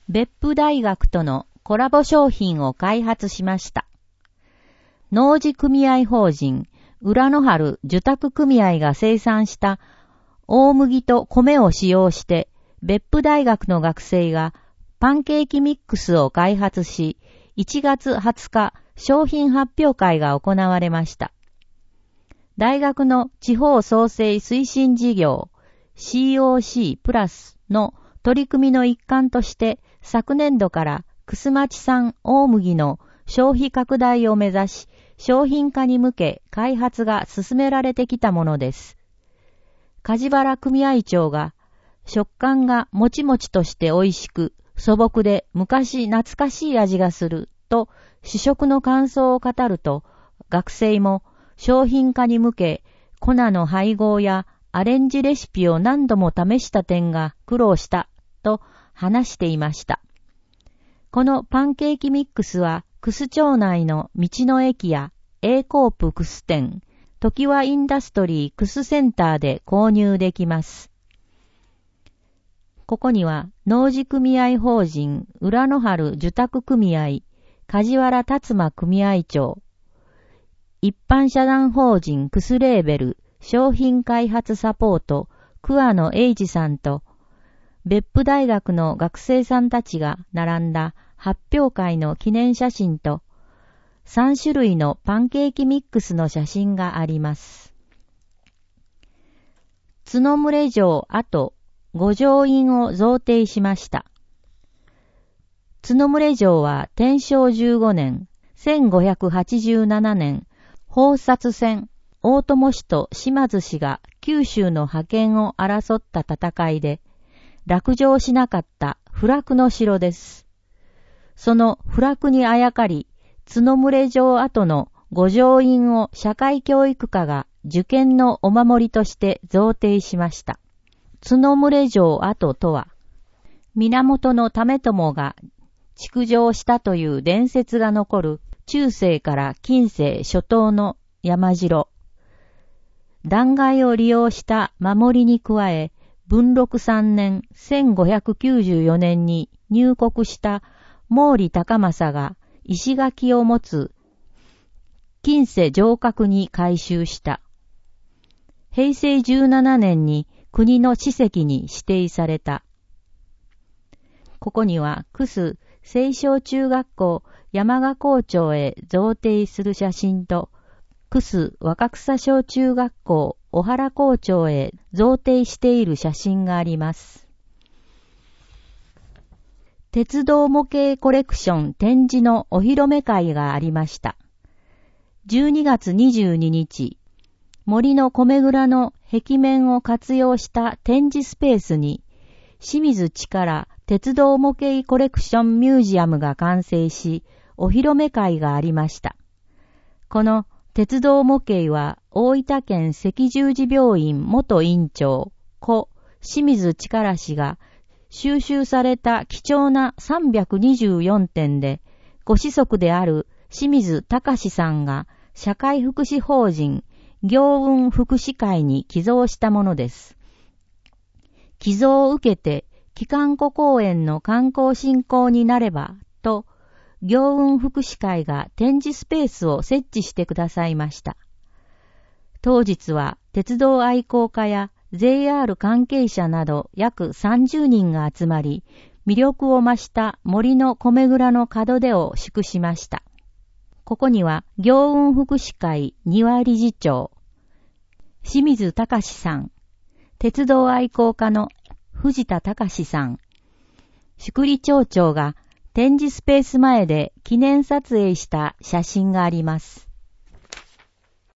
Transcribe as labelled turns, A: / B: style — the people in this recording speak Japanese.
A: 別府大学とのコラボ商品を開発しました。農事組合法人浦野原受託組合が生産した大麦と米を使用して別府大学の学生がパンケーキミックスを開発し、1月20日商品発表会が行われました。大学の地方創生推進事業 COC プラスの取り組みの一環として昨年度から楠町産大麦の消費拡大を目指し商品化に向け開発が進められてきたものです。梶原組合長が食感がもちもちとして美味しく素朴で昔懐かしい味がすると試食の感想を語ると学生も商品化に向け粉の配合やアレンジレシピを何度も試した点が苦労したと話していました。このパンケーキミックスは楠町内の道の駅や A コープ楠店、常盤インダストリー楠センターで購入できます。ここには農事組合法人浦野原受託組合梶原達馬組合長、一般社団法人楠レーベル商品開発サポート桑野英二さんと別府大学の学生さんたちが並んだ発表会の記念写真と3種類のパンケーキミックスの写真があります。津野村城跡御城院を贈呈しました。津野村城は天正15年、1587年、宝薩戦、大友氏と島津氏が九州の覇権を争った戦いで、落城しなかった不落の城です。その不落にあやかり、津野村城跡の御城院を社会教育課が受験のお守りとして贈呈しました。津野村城跡とは、源為朝が築城したという伝説が残る中世から近世初頭の山城。断崖を利用した守りに加え、文禄3年1594年に入国した毛利高政が石垣を持つ近世城郭に改修した。平成17年に国の史跡に指定された。ここには楠青少中学校山賀校長へ贈呈する写真と楠若草小中学校小原校長へ贈呈している写真があります。鉄道模型コレクション展示のお披露目会がありました。12月22日、森の米蔵の壁面を活用した展示スペースに清水力鉄道模型コレクションミュージアムが完成し、お披露目会がありました。この鉄道模型は大分県赤十字病院元院長故清水力氏が収集された貴重な324点で、ご子息である清水隆さんが社会福祉法人行運福祉会に寄贈したものです。寄贈を受けて帰還湖公園の観光振興になればと、行運福祉会が展示スペースを設置してくださいました。当日は鉄道愛好家や JR 関係者など約30人が集まり、魅力を増した森の米蔵の門出を祝しました。ここには行運福祉会庭理事長、清水隆さん、鉄道愛好家の藤田隆さん、宿利町長が展示スペース前で記念撮影した写真があります。